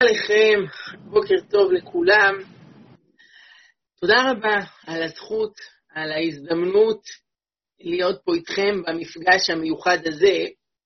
לכם, בוקר טוב לכולם. תודה רבה על הזכות, על ההזדמנות להיות פה איתכם במפגש המיוחד הזה.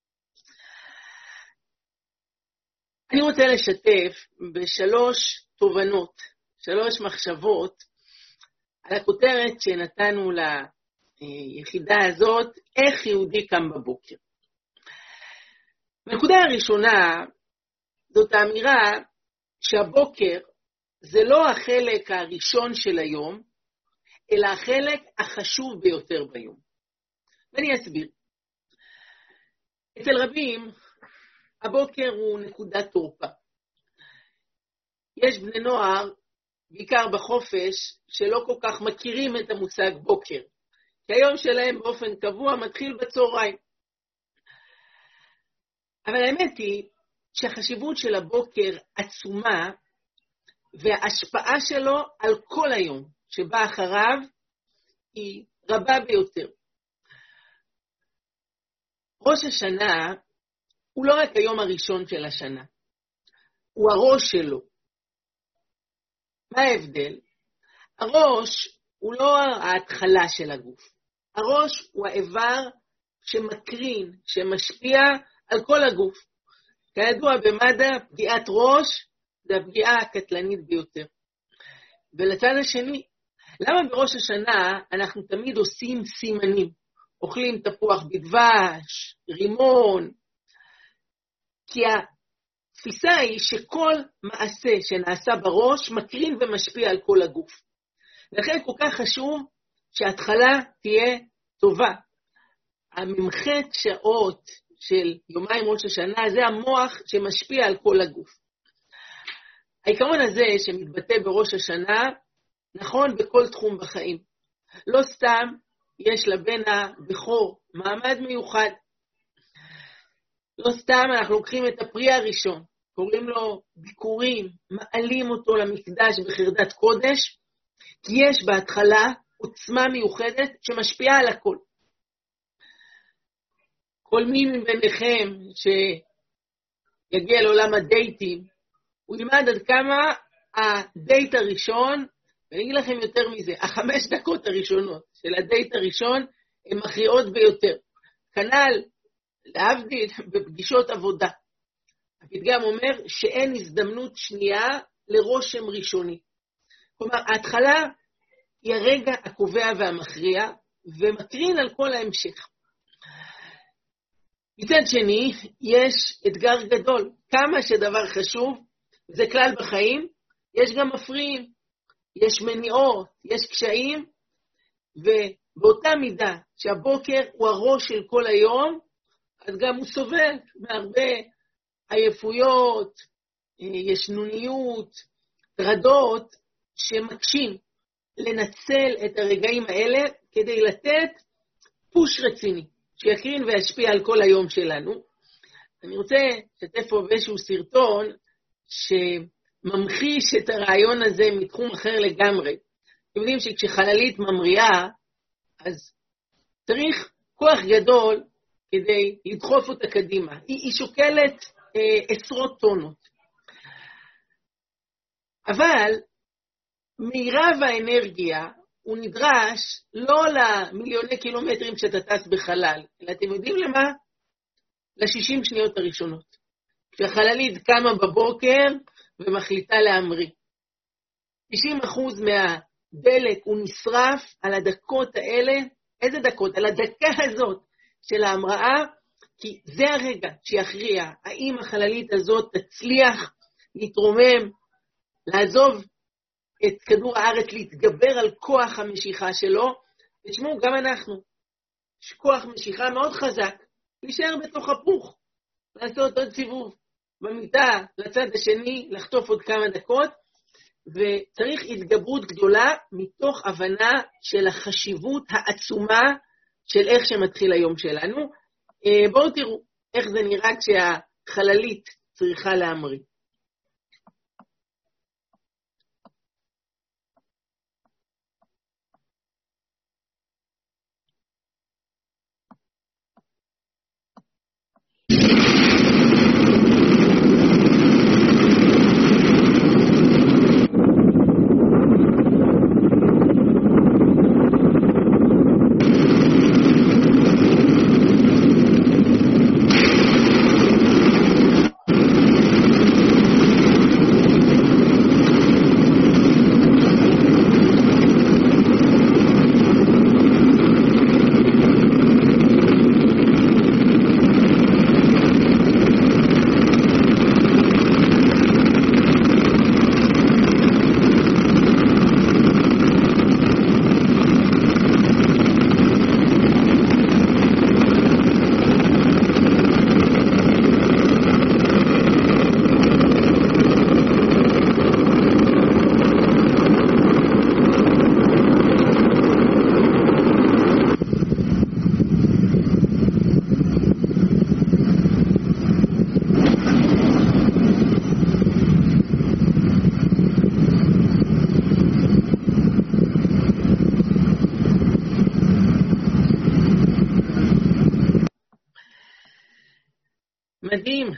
אני רוצה לשתף בשלוש תובנות, שלוש מחשבות על הכותרת שנתנו ליחידה הזאת, איך יהודי קם בבוקר. הנקודה הראשונה זאת האמירה שהבוקר זה לא החלק הראשון של היום, אלא החלק החשוב ביותר ביום. ואני אסביר. אצל רבים, הבוקר הוא נקודת תורפה. יש בני נוער, בעיקר בחופש, שלא כל כך מכירים את המושג בוקר, כי היום שלהם באופן קבוע מתחיל בצהריים. אבל האמת היא שהחשיבות של הבוקר עצומה, וההשפעה שלו על כל היום שבא אחריו היא רבה ביותר. ראש השנה הוא לא רק היום הראשון של השנה, הוא הראש שלו. מה ההבדל? הראש הוא לא ההתחלה של הגוף. הראש הוא האיבר שמקרין, שמשפיע על כל הגוף. כידוע במדע, פגיעת ראש זה הפגיעה הקטלנית ביותר. ולצד השני, למה בראש השנה אנחנו תמיד עושים סימנים? אוכלים תפוח בדבש, רימון, כי התפיסה היא שכל מעשה שנעשה בראש מקרין ומשפיע על כל הגוף. לכן כל כך חשוב שההתחלה תהיה טובה. הממחת שעות של יומיים ראש השנה זה המוח שמשפיע על כל הגוף. העיקרון הזה שמתבטא בראש השנה נכון בכל תחום בחיים. לא סתם יש לבן הבכור מעמד מיוחד. לא סתם אנחנו לוקחים את הפרי הראשון, קוראים לו ביקורים, מעלים אותו למקדש בחרדת קודש, כי יש בהתחלה עוצמה מיוחדת שמשפיעה על הכל. כל מי מביניכם שיגיע לעולם הדייטים, הוא ילמד עד כמה הדייט הראשון, ואני אגיד לכם יותר מזה, 5 דקות הראשונות של הדייט הראשון הן מכריעות ביותר. כנ"ל, להבדיל, בפגישות עבודה. הפתגם אומר שאין הזדמנות שנייה לרושם ראשוני. כלומר, ההתחלה היא הרגע הקובע והמכריע, ומקרין על כל ההמשך. מצד שני, יש אתגר גדול. כמה שדבר חשוב, זה כלל בחיים, יש גם מפריעים, יש מניעות, יש קשיים, ובאותה מידה שהבוקר הוא הראש של כל היום, אז גם הוא סובל מהרבה עייפויות, ישנוניות, רדות, שמקשים לנצל את הרגעים האלה כדי לתת פוש רציני. שיקרין וישפיע על כל היום שלנו. אני רוצה לשתף פה באיזשהו סרטון שממחיש את הרעיון הזה מתחום אחר לגמרי. אתם יודעים שכשחללית ממריאה, אז צריך כוח גדול כדי לדחוף אותה קדימה. היא שוקלת עשרות טונות. אבל מירב האנרגיה, הוא נדרש לא למיליוני קילומטרים שאתה טס בחלל, אלא אתם יודעים למה? ל-60 שניות הראשונות. כשהחללית קמה בבוקר ומחליטה להמריא. 90% מהדלק הוא נשרף על הדקות האלה. איזה דקות? על הדקה הזאת של ההמראה, כי זה הרגע שיכריע האם החללית הזאת תצליח להתרומם, לעזוב את כדור הארץ, להתגבר על כוח המשיכה שלו. ותשמעו, גם אנחנו, יש כוח משיכה מאוד חזק, להישאר בתוך הפוך, לעשות עוד סיבוב במיטה לצד השני, לחטוף עוד כמה דקות, וצריך התגברות גדולה מתוך הבנה של החשיבות העצומה של איך שמתחיל היום שלנו. בואו תראו איך זה נראה כשהחללית צריכה להמריא. מדהים.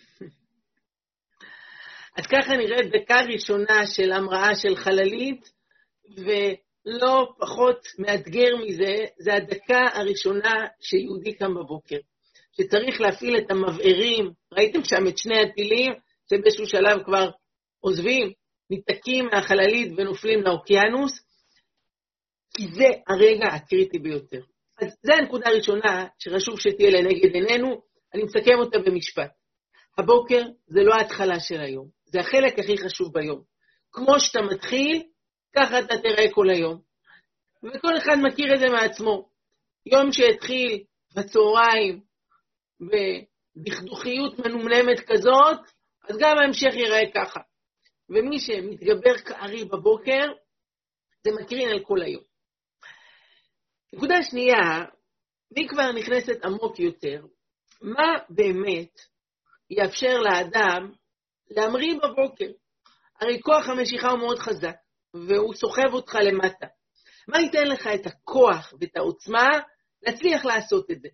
אז ככה נראית דקה ראשונה של המראה של חללית, ולא פחות מאתגר מזה, זה הדקה הראשונה שיהודי קם בבוקר, שצריך להפעיל את המבערים. ראיתם שם את שני הטילים, שבאיזשהו שלב כבר עוזבים, ניתקים מהחללית ונופלים לאוקיינוס, כי זה הרגע הקריטי ביותר. אז זו הנקודה הראשונה שחשוב שתהיה לנגד עינינו. אני מסכם אותה במשפט. הבוקר זה לא ההתחלה של היום, זה החלק הכי חשוב ביום. כמו שאתה מתחיל, ככה אתה תראה כל היום. וכל אחד מכיר את זה מעצמו. יום שהתחיל בצהריים, בדכדוכיות מנומנמת כזאת, אז גם ההמשך ייראה ככה. ומי שמתגבר כארי בבוקר, זה מקרין על כל היום. נקודה שנייה, והיא כבר נכנסת עמוק יותר, מה באמת יאפשר לאדם להמריא בבוקר? הרי כוח המשיכה הוא מאוד חזק, והוא סוחב אותך למטה. מה ייתן לך את הכוח ואת העוצמה להצליח לעשות את זה?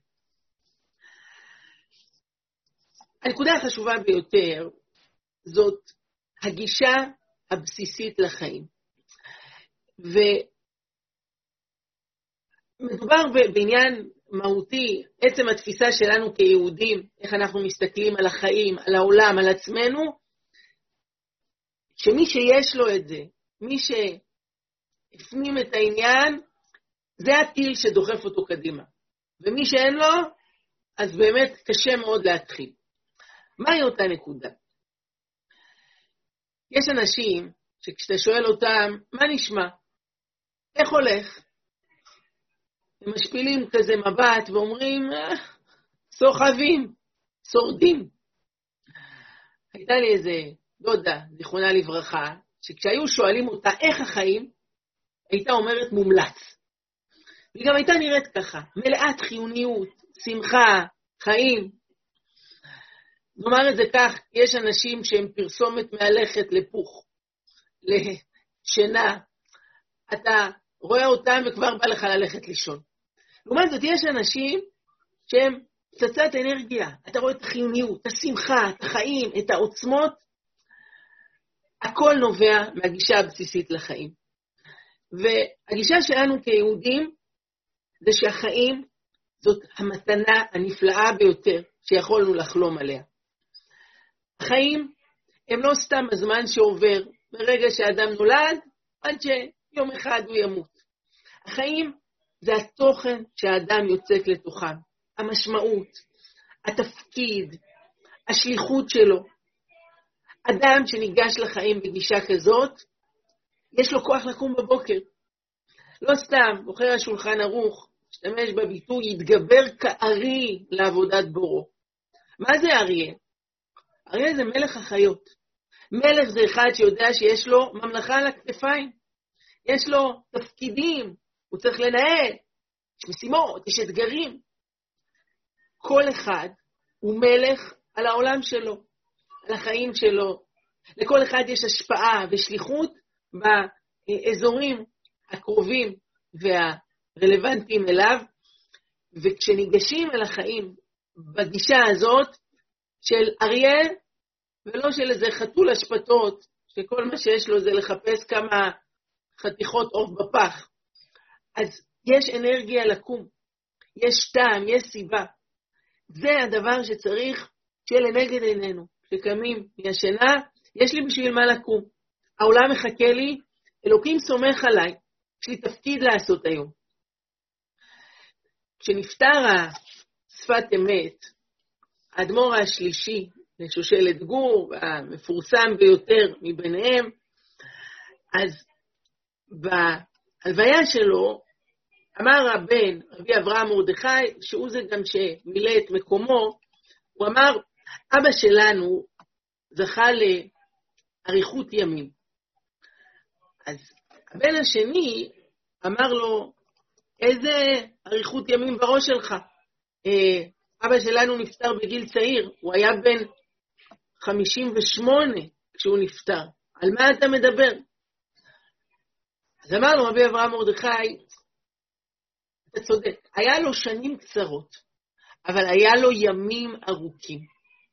הנקודה החשובה ביותר זאת הגישה הבסיסית לחיים. ומדובר בעניין מהותי, עצם התפיסה שלנו כיהודים, איך אנחנו מסתכלים על החיים, על העולם, על עצמנו, שמי שיש לו את זה, מי שהפנים את העניין, זה הטיל שדוחף אותו קדימה. ומי שאין לו, אז באמת קשה מאוד להתחיל. מהי אותה נקודה? יש אנשים שכשאתה שואל אותם, מה נשמע? איך הולך? הם משפילים כזה מבט ואומרים, סוחבים, שורדים. הייתה לי איזה דודה, זיכרונה לברכה, שכשהיו שואלים אותה איך החיים, הייתה אומרת מומלץ. היא גם הייתה נראית ככה, מלאת חיוניות, שמחה, חיים. נאמר את זה כך, יש אנשים שהם פרסומת מהלכת לפוך, לשינה. אתה רואה אותם וכבר בא לך ללכת לישון. לעומת זאת, יש אנשים שהם פצצת אנרגיה. אתה רואה את החיוניות, את השמחה, את החיים, את העוצמות. הכל נובע מהגישה הבסיסית לחיים. והגישה שלנו כיהודים, זה שהחיים זאת המתנה הנפלאה ביותר שיכולנו לחלום עליה. החיים הם לא סתם הזמן שעובר ברגע שאדם נולד, עד שיום אחד הוא ימות. החיים זה התוכן שהאדם יוצק לתוכם, המשמעות, התפקיד, השליחות שלו. אדם שניגש לחיים בגישה כזאת, יש לו כוח לקום בבוקר. לא סתם, בוחר השולחן ערוך, משתמש בביטוי, יתגבר כארי לעבודת בורו. מה זה אריה? אריה זה מלך החיות. מלך זה אחד שיודע שיש לו ממלכה על הכתפיים. יש לו תפקידים, הוא צריך לנהל, יש משימות, יש אתגרים. כל אחד הוא מלך על העולם שלו, על החיים שלו. לכל אחד יש השפעה ושליחות באזורים הקרובים והרלוונטיים אליו, וכשניגשים אל החיים בגישה הזאת של אריה, ולא של איזה חתול השפטות, שכל מה שיש לו זה לחפש כמה חתיכות עוף בפח, אז יש אנרגיה לקום, יש טעם, יש סיבה. זה הדבר שצריך שיהיה לנגד עינינו. כשקמים מהשינה, יש לי בשביל מה לקום. העולם מחכה לי, אלוקים סומך עליי, יש לי תפקיד לעשות היום. כשנפטר השפת אמת, האדמו"ר השלישי, לשושלת גור, המפורסם ביותר מביניהם, אז בהלוויה שלו, אמר הבן, רבי אברהם מרדכי, שהוא זה גם שמילא את מקומו, הוא אמר, אבא שלנו זכה לאריכות ימים. אז הבן השני אמר לו, איזה אריכות ימים בראש שלך? אבא שלנו נפטר בגיל צעיר, הוא היה בן 58 כשהוא נפטר. על מה אתה מדבר? אז אמר לו רבי אברהם מרדכי, אתה צודק, היה לו שנים קצרות, אבל היה לו ימים ארוכים.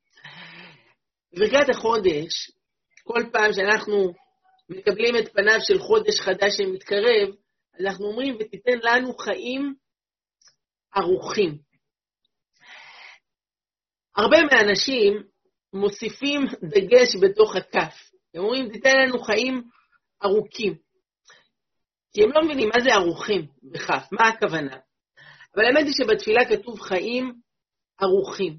בברכת החודש, כל פעם שאנחנו מקבלים את פניו של חודש חדש שמתקרב, אנחנו אומרים, ותיתן לנו חיים ארוכים. הרבה מהאנשים מוסיפים דגש בתוך הכף. הם אומרים, תיתן לנו חיים ארוכים. כי הם לא מבינים מה זה ארוכים בכף, מה הכוונה. אבל האמת היא שבתפילה כתוב חיים ארוכים.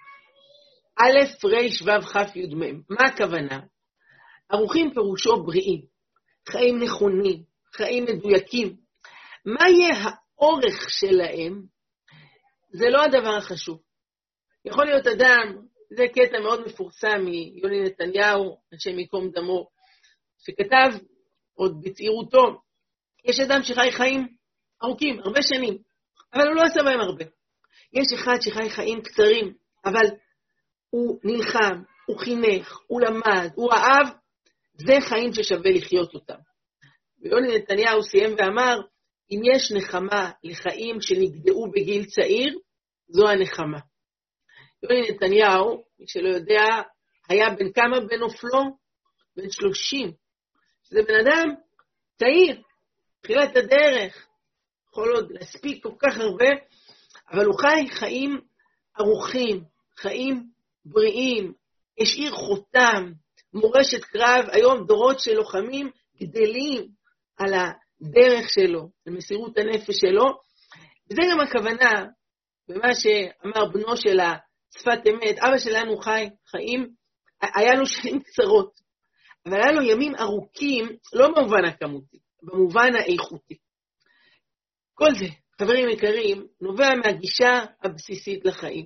א' ר' ו' כ' י' מ'. מה הכוונה? ארוכים פירושו בריאים, חיים נכונים, חיים מדויקים. מה יהיה האורך שלהם? זה לא הדבר החשוב. יכול להיות אדם, זה קטע מאוד מפורסם מיוני נתניהו, השם ייקום דמו, שכתב עוד בצעירותו, יש אדם שחי חיים ארוכים, הרבה שנים, אבל הוא לא עשה בהם הרבה. יש אחד שחי חיים קצרים, אבל הוא נלחם, הוא חינך, הוא למד, הוא אהב, זה חיים ששווה לחיות אותם. ויוני נתניהו סיים ואמר, אם יש נחמה לחיים שנגדעו בגיל צעיר, זו הנחמה. יוני נתניהו, מי שלא יודע, היה בן כמה בנופלו? בן 30. זה בן אדם צעיר, תחילת הדרך, יכול עוד להספיק כל כך הרבה, אבל הוא חי חיים ארוכים, חיים בריאים, השאיר חותם, מורשת קרב, היום דורות של לוחמים גדלים על הדרך שלו, על מסירות הנפש שלו, וזה גם הכוונה, במה שאמר בנו של שפת אמת, אבא שלנו חי חיים, היה לו שנים קצרות, אבל היה לו ימים ארוכים, לא במובן הכמותי, במובן האיכותי. כל זה, חברים יקרים, נובע מהגישה הבסיסית לחיים.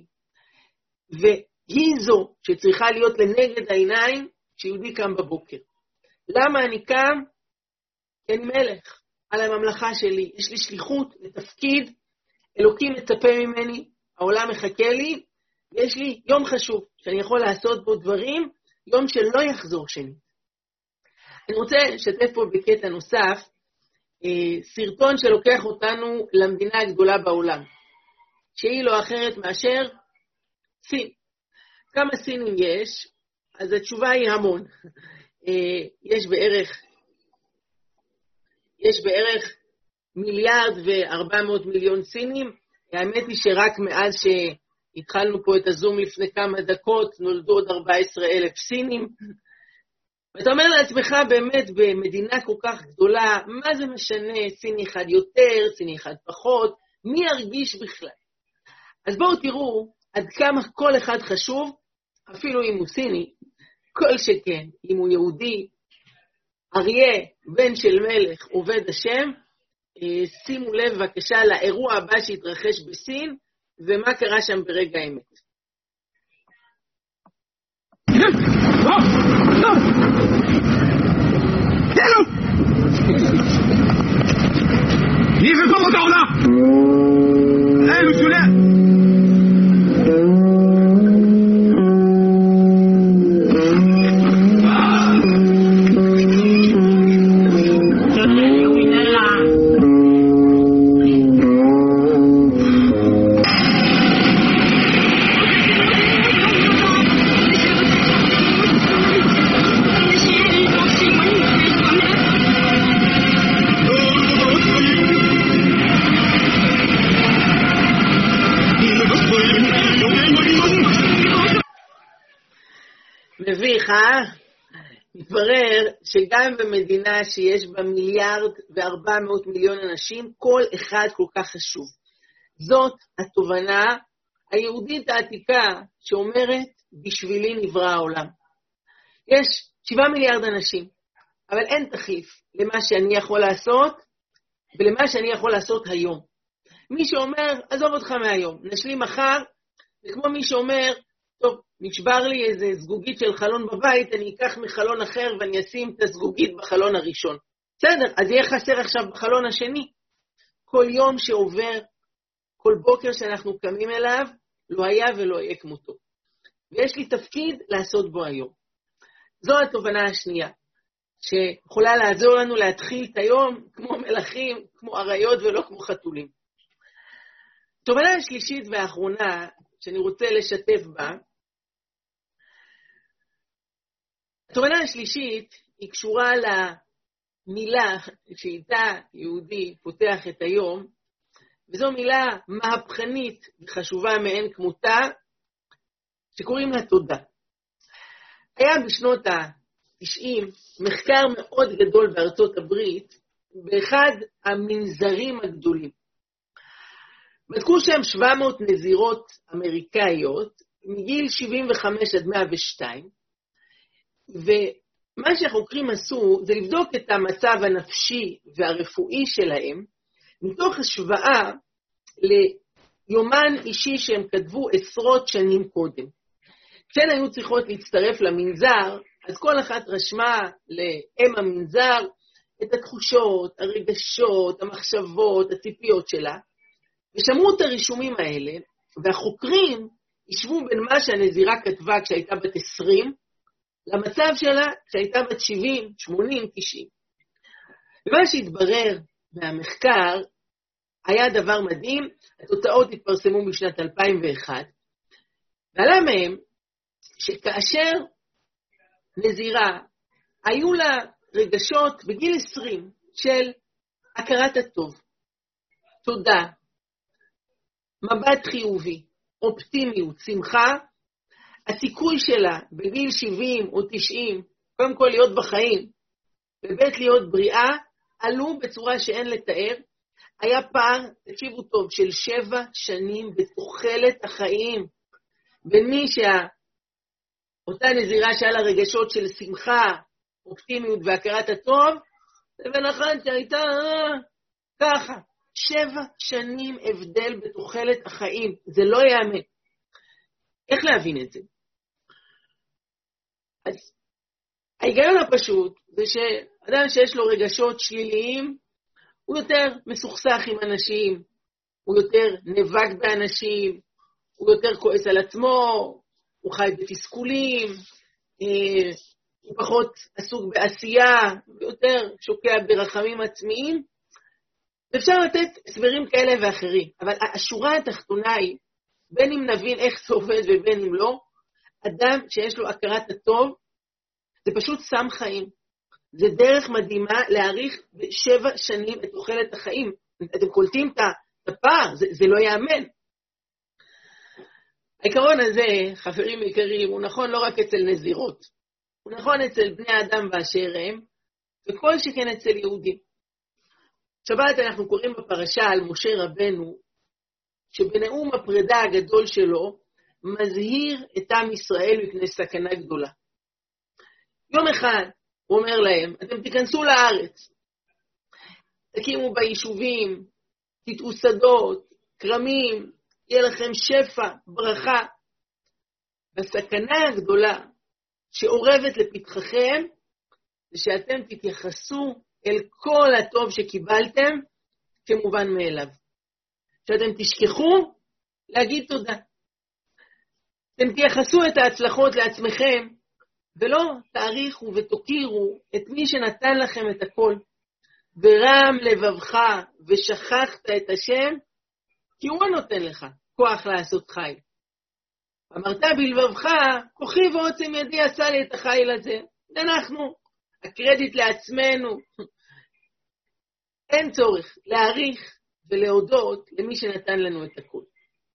והיא זו שצריכה להיות לנגד העיניים כשיהודי קם בבוקר. למה אני קם? כי אני מלך על הממלכה שלי, יש לי שליחות ותפקיד, אלוקים מצפה ממני, העולם מחכה לי, יש לי יום חשוב שאני יכול לעשות בו דברים, יום שלא יחזור שני. אני רוצה לשתף פה בקטע נוסף, סרטון שלוקח אותנו למדינה הגדולה בעולם, שהיא לא אחרת מאשר סין. כמה סינים יש? אז התשובה היא המון. יש בערך 1.4 מיליארד סינים. האמת היא שרק מאז שהתחלנו פה את הזום לפני כמה דקות, נולדו עוד 14,000 סינים. ואתה אומר לעצמך באמת במדינה כל כך גדולה, מה זה משנה, סיני אחד יותר, סיני אחד פחות, מי ירגיש בכלל? אז בואו תראו עד כמה כל אחד חשוב, אפילו אם הוא סיני, כל שכן, אם הוא יהודי, אריה, בן של מלך, עובד השם, שימו לב בבקשה לאירוע הבא שהתרחש בסין, ומה קרה שם ברגע האמת. מביך, מתברר שגם במדינה שיש בה 1.4 מיליארד אנשים, כל אחד כל כך חשוב. זאת התובנה היהודית העתיקה שאומרת, בשבילי נברא העולם. יש 7 מיליארד אנשים, אבל אין תחליף למה שאני יכול לעשות, ולמה שאני יכול לעשות היום. מי שאומר, עזוב אותך מהיום, נשלים מחר, זה כמו מי שאומר, טוב, נשבר לי איזה זגוגית של חלון בבית, אני אקח מחלון אחר ואני אשים את הזגוגית בחלון הראשון. בסדר, אז יהיה חסר עכשיו בחלון השני. כל יום שעובר, כל בוקר שאנחנו קמים אליו, לא היה ולא יהיה כמותו. ויש לי תפקיד לעשות בו היום. זו התובנה השנייה, שיכולה לעזור לנו להתחיל את היום כמו מלכים, כמו אריות ולא כמו חתולים. תובנה השלישית והאחרונה, שאני רוצה לשתף בה, התובנה השלישית היא קשורה למילה שאיתה יהודי פותח את היום, וזו מילה מהפכנית וחשובה מאין כמותה, שקוראים לה תודה. היה בשנות ה-90 מחקר מאוד גדול בארצות הברית, באחד המנזרים הגדולים. בדקו שם 700 נזירות אמריקאיות, מגיל 75 עד 102, ומה שהחוקרים עשו זה לבדוק את המצב הנפשי והרפואי שלהם, מתוך השוואה ליומן אישי שהם כתבו עשרות שנים קודם. כשהן היו צריכות להצטרף למנזר, אז כל אחת רשמה לאם המנזר את התחושות, הרגשות, המחשבות, הציפיות שלה, ושמרו את הרישומים האלה, והחוקרים ישבו בין מה שהנזירה כתבה כשהייתה בת 20, למצב שלה כשהייתה בת 70, 80, 90. ומה שהתברר מהמחקר היה דבר מדהים, התוצאות התפרסמו בשנת 2001, ועלה מהם שכאשר נזירה היו לה רגשות בגיל 20 של הכרת הטוב, תודה, מבט חיובי, אופטימיות, שמחה, הסיכוי שלה בגיל 70 או 90, קודם כל להיות בחיים, ובית להיות בריאה, עלו בצורה שאין לתאר. היה פער, תקשיבו טוב, של 7 שנים בתוחלת החיים, בין מי אותה נזירה שהיה לה רגשות של שמחה, אופטימיות והכרת הטוב, לבין אחת שהייתה ככה. 7 שנים הבדל בתוחלת החיים, זה לא יאמן. איך להבין את זה? אז ההיגיון הפשוט זה שאדם שיש לו רגשות שליליים, הוא יותר מסוכסך עם אנשים, הוא יותר נאבק באנשים, הוא יותר כועס על עצמו, הוא חי בתסכולים, הוא פחות עסוק בעשייה, ויותר שוקע ברחמים עצמיים. אפשר לתת הסברים כאלה ואחרים, אבל השורה התחתונה היא, בין אם נבין איך זה עובד ובין אם לא, אדם שיש לו הכרת הטוב, זה פשוט סם חיים. זה דרך מדהימה להאריך ב7 שנים את תוחלת החיים. אתם קולטים את הפער, זה לא יאמן. העיקרון הזה, חברים יקרים, הוא נכון לא רק אצל נזירות, הוא נכון אצל בני אדם באשר הם, וכל שכן אצל יהודים. שבת אנחנו קוראים בפרשה על משה רבנו, שבנאום הפרידה הגדול שלו, מזהיר את עם ישראל מפני סכנה גדולה. יום אחד הוא אומר להם, אתם תיכנסו לארץ, תקימו ביישובים, תטעו שדות, כרמים, יהיה לכם שפע, ברכה. והסכנה הגדולה שעורבת לפתחכם, זה שאתם תתייחסו אל כל הטוב שקיבלתם כמובן מאליו. שאתם תשכחו להגיד תודה. אתם תייחסו את ההצלחות לעצמכם, ולא תעריכו ותוקירו את מי שנתן לכם את הכל. ורם לבבך ושכחת את השם, כי הוא נותן לך כוח לעשות חיל. אמרת בלבבך, כוחי ועוצם ידי עשה לי את החיל הזה. אנחנו, הקרדיט לעצמנו. אין צורך להעריך ולהודות למי שנתן לנו את הכל.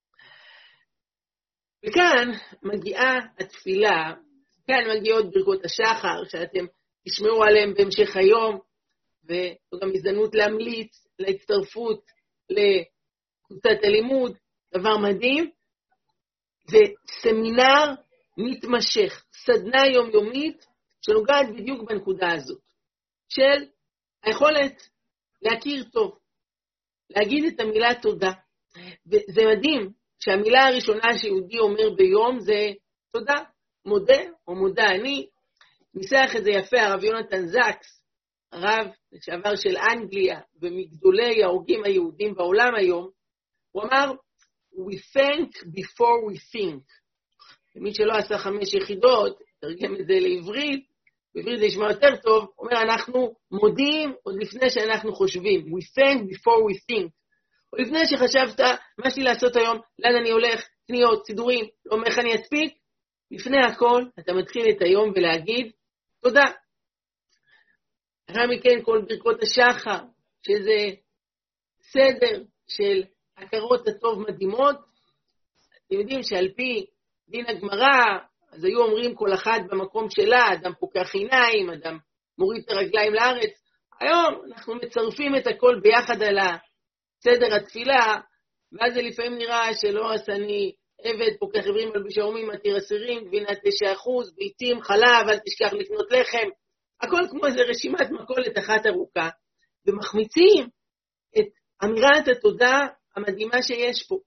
וכאן מגיעה התפילה, כאן מגיעות ברכות השחר, שאתם תשמעו עליהם בהמשך היום, וזו גם הזדמנות להמליץ להצטרפות לקבוצת הלימוד, דבר מדהים. זה סמינר מתמשך, סדנה יומיומית, שנוגעת בדיוק בנקודה הזאת, של היכולת להכיר טוב, להגיד את המילה תודה. וזה מדהים שהמילה הראשונה שיהודי אומר ביום זה תודה, מודה או מודה. אני ניסח את זה יפה, הרב יונתן זקס, הרב לשעבר של אנגליה, ומגדולי ההוגים היהודים בעולם היום, הוא אמר, we thank before we think. ומי שלא עשה 5 יחידות, תרגם את זה לעברית, בעברית זה ישמע יותר טוב, אומר אנחנו מודים עוד לפני שאנחנו חושבים. We thank before we think. או לפני שחשבת, מה יש לי לעשות היום, לאן אני הולך, קניות, סידורים, לא איך אני אספיק, לפני הכל אתה מתחיל את היום ולהגיד, תודה. אחרי מכן כל ברכות השחר, שזה סדר של הכרות הטוב מדהימות. אתם יודעים שעל פי דין הגמרא, אז היו אומרים כל אחד במקום שלה, אדם פוקח עיניים, אדם מוריד את הרגליים לארץ. היום אנחנו מצרפים את הכל ביחד על סדר התפילה, ואז זה לפעמים נראה שלא עשני עבד, פוקח עברים על בשעומים, מתיר אסירים, גבינה 9%, ביתים, חלב, אל תשכח לקנות לחם. הכל כמו איזו רשימת מכולת אחת ארוכה, ומחמיצים את אמירת התודה המדהימה שיש פה.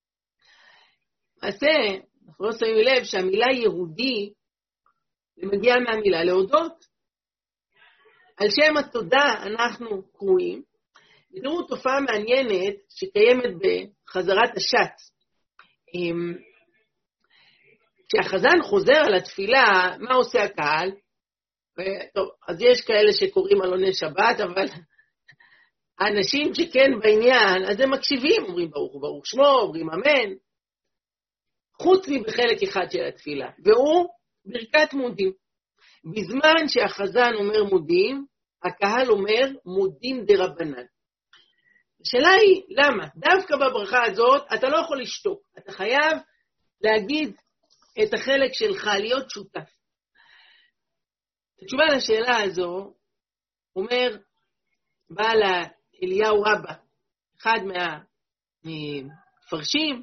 מעשה, אנחנו לא שמים לב שהמילה יהודי מגיעה מהמילה להודות. על שם התודה אנחנו קרואים, ותראו תופעה מעניינת שקיימת בחזרת השץ. כשהחזן חוזר על התפילה, מה עושה הקהל? טוב, אז יש כאלה שקוראים עלוני שבת, אבל האנשים שכן בעניין, אז הם מקשיבים, אומרים ברוך הוא ברוך שמו, אומרים אמן, חוץ מבחלק אחד של התפילה, והוא ברכת מודים. בזמן שהחזן אומר מודים, הקהל אומר מודים דרבנן. השאלה היא, למה? דווקא בברכה הזאת אתה לא יכול לשתוק, אתה חייב להגיד את החלק שלך, להיות שותף. התשובה לשאלה הזו, אומר בעל אליהו רבא, אחד מהמפרשים,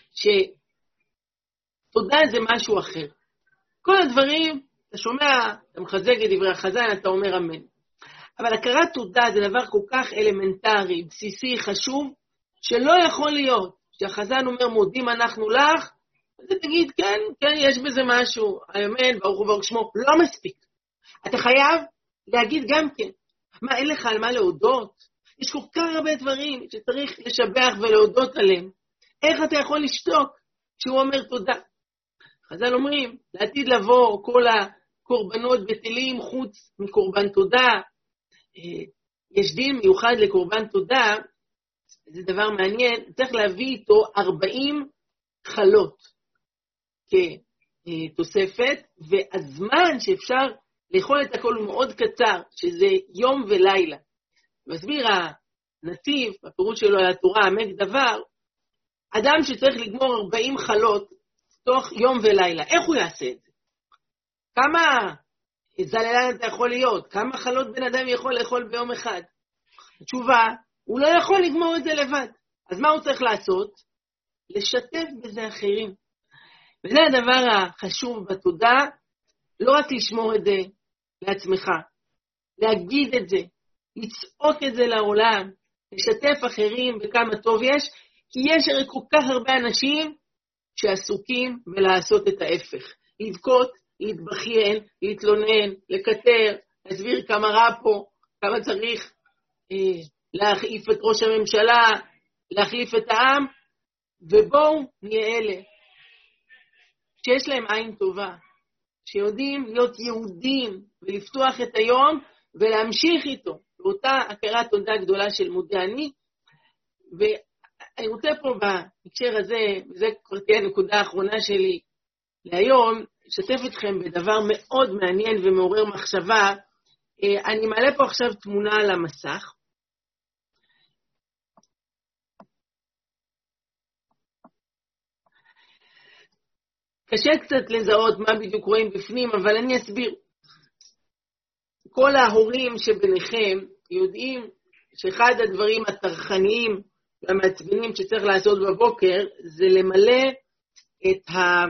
שתודה זה משהו אחר. כל הדברים, אתה שומע, אתה מחזק את דברי החזן, אתה אומר אמן. אבל הכרת תודה זה דבר כל כך אלמנטרי, בסיסי, חשוב, שלא יכול להיות שהחזן אומר מודים אנחנו לך, אז תגיד כן, כן, יש בזה משהו, אמן, ברוך הוא ברוך שמו, לא מספיק. אתה חייב להגיד גם כן, מה אין לך על מה להודות? יש כל כך הרבה דברים שצריך לשבח ולהודות עליהם. איך אתה יכול לשתוק כשהוא אומר תודה? חז"ל אומרים, לעתיד לבוא כל הקורבנות בטלים חוץ מקורבן תודה. יש דין מיוחד לקורבן תודה, זה דבר מעניין, צריך להביא איתו 40 חלות כתוספת, והזמן שאפשר לאכול את הכל הוא מאוד קצר, שזה יום ולילה. מסביר הנתיב, בפירוש שלו על התורה, עמק דבר, אדם שצריך לגמור 40 חלות תוך יום ולילה, איך הוא יעשה את זה? כמה זללן אתה יכול להיות? כמה חלות בן אדם יכול לאכול ביום אחד? התשובה, הוא לא יכול לגמור את זה לבד. אז מה הוא צריך לעשות? לשתף בזה אחרים. וזה הדבר החשוב בתודה, לא רק לשמור את זה לעצמך, להגיד את זה, לצעוק את זה לעולם, לשתף אחרים בכמה טוב יש, כי יש הרי כל כך הרבה אנשים שעסוקים בלעשות את ההפך. לבכות, להתבכיין, להתלונן, לקטר, להסביר כמה רע פה, כמה צריך להחליף את ראש הממשלה, להחליף את העם, ובואו נהיה אלה שיש להם עין טובה, שיודעים להיות יהודים ולפתוח את היום ולהמשיך איתו, באותה הכרת תודה גדולה של מודה אני. ואני רוצה פה בהקשר הזה, וזה כבר תהיה הנקודה האחרונה שלי להיום, לשתף אתכם בדבר מאוד מעניין ומעורר מחשבה. אני מעלה פה עכשיו תמונה על המסך. קשה קצת לזהות מה בדיוק רואים בפנים, אבל אני אסביר. כל ההורים שביניכם יודעים שאחד הדברים הטרחניים והמעצבנים שצריך לעשות בבוקר, זה למלא את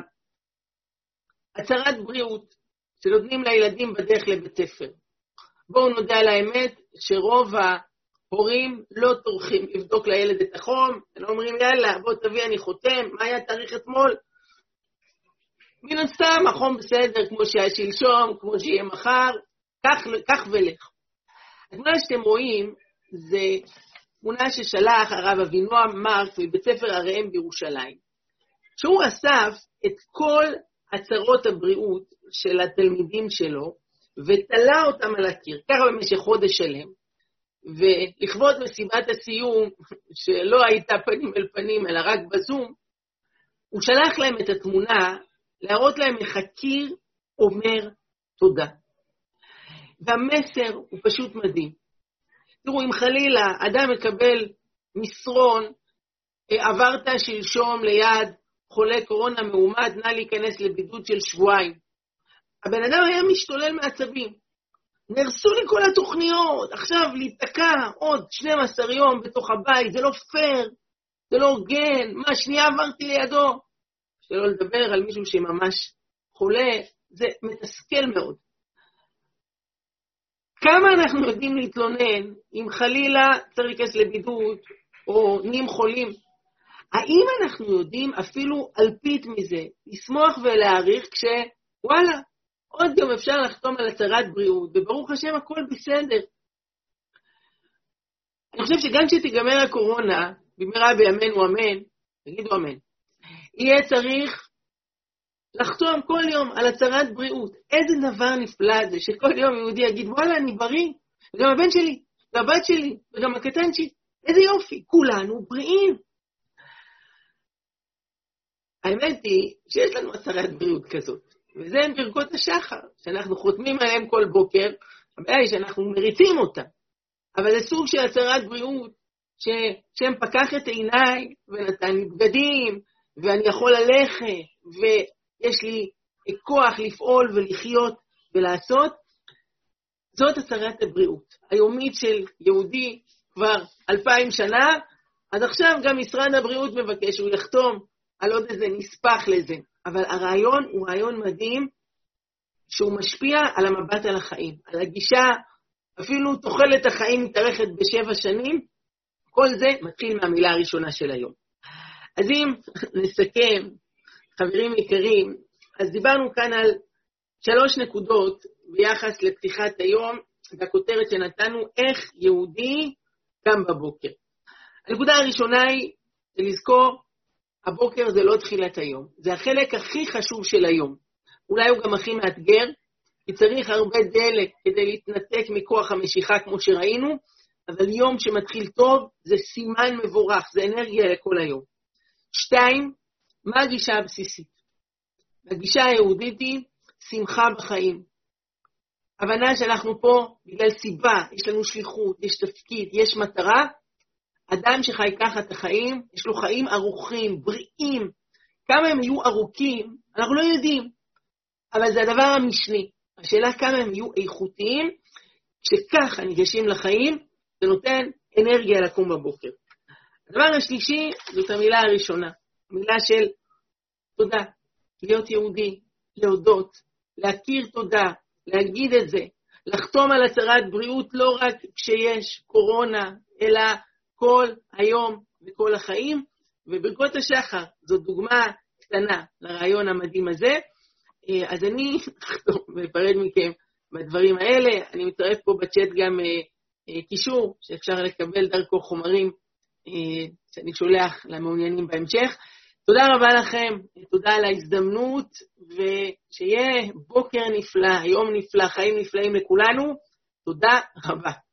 הצהרת בריאות שנותנים לילדים בדרך לבית ספר. בואו נודע על האמת שרוב ההורים לא טורחים לבדוק לילד את החום, הם אומרים יאללה בוא תביא אני חותם, מה היה תאריך אתמול? מן הסתם החום בסדר כמו שהיה שלשום, כמו שיהיה מחר, כך ולך. התמונה שאתם רואים זה תמונה ששלח הרב אבינועם מרק מבית ספר הראם בירושלים, שהוא אסף את כל הצהרות הבריאות של התלמידים שלו, ותלה אותם על הקיר, ככה במשך חודש שלם, ולכבוד מסיבת הסיום, שלא הייתה פנים אל פנים, אלא רק בזום, הוא שלח להם את התמונה, להראות להם איך הקיר אומר תודה. והמסר הוא פשוט מדהים. תראו, אם חלילה אדם מקבל מסרון, עברת שלשום ליד חולה קורונה מאומת, נא להיכנס לבידוד של שבועיים. הבן אדם היה משתולל מעצבים. נרסו לי כל התוכניות, עכשיו להיתקע עוד 12 יום בתוך הבית, זה לא פייר, זה לא הוגן, מה, שנייה עברתי לידו. שלא לדבר על מישהו שממש חולה, זה מתסכל מאוד. כמה אנחנו יודעים להתלונן אם חלילה צריך להיכנס לבידוד או נהיים חולים? האם אנחנו יודעים אפילו אלפית מזה, לשמוח ולהעריך כשוואלה, עוד יום אפשר לחתום על הצהרת בריאות, וברוך השם הכל בסדר. אני חושב שגם כשתיגמר הקורונה, במהרה בימינו אמן, תגידו אמן, יהיה צריך לחתום כל יום על הצהרת בריאות. איזה דבר נפלא זה שכל יום יהודי יגיד, וואלה, אני בריא, וגם הבן שלי, והבת שלי, וגם הקטן שלי, איזה יופי, כולנו בריאים. האמת היא שיש לנו הצהרת בריאות כזאת, וזה הם ברכות השחר, שאנחנו חותמים עליהם כל בוקר, הבעיה היא שאנחנו מריצים אותם, אבל זה סוג של הצהרת בריאות, שהם פקח את עיניי, ונתן לי בגדים, ואני יכול ללכת, ויש לי כוח לפעול ולחיות ולעשות. זאת הצהרת הבריאות, היומית של יהודי כבר 2000 שנה, אז עכשיו גם משרד הבריאות מבקש שהוא יחתום על עוד איזה נספח לזה. אבל הרעיון הוא רעיון מדהים, שהוא משפיע על המבט על החיים, על הגישה, אפילו תוחלת החיים מתארכת ב7 שנים, כל זה מתחיל מהמילה הראשונה של היום. אז אם נסכם, חברים יקרים, אז דיברנו כאן על 3 נקודות ביחס לפתיחת היום, והכותרת שנתנו, איך יהודי קם בבוקר. הנקודה הראשונה היא לזכור, הבוקר זה לא תחילת היום, זה החלק הכי חשוב של היום. אולי הוא גם הכי מאתגר, כי צריך הרבה דלק כדי להתנתק מכוח המשיכה כמו שראינו, אבל יום שמתחיל טוב זה סימן מבורך, זה אנרגיה לכל היום. 2, מה הגישה הבסיסית? הגישה היהודית היא שמחה בחיים. הבנה שאנחנו פה בגלל סיבה, יש לנו שליחות, יש תפקיד, יש מטרה. אדם שחי ככה את החיים, יש לו חיים ארוכים, בריאים. כמה הם יהיו ארוכים, אנחנו לא יודעים, אבל זה הדבר המשני. השאלה כמה הם יהיו איכותיים, שככה ניגשים לחיים, זה נותן אנרגיה לקום בבוקר. הדבר השלישי, זאת המילה הראשונה, המילה של תודה, להיות יהודי, להודות, להכיר תודה, להגיד את זה, לחתום על הצהרת בריאות לא רק כשיש קורונה, אלא כל היום וכל החיים, וברכות השחר זו דוגמה קטנה לרעיון המדהים הזה. אז אני אפרד מכם בדברים האלה, אני מצטרף פה בצ'אט גם קישור שאפשר לקבל דרכו חומרים שאני שולח למעוניינים בהמשך. תודה רבה לכם, תודה על ההזדמנות, ושיהיה בוקר נפלא, יום נפלא, חיים נפלאים לכולנו. תודה רבה.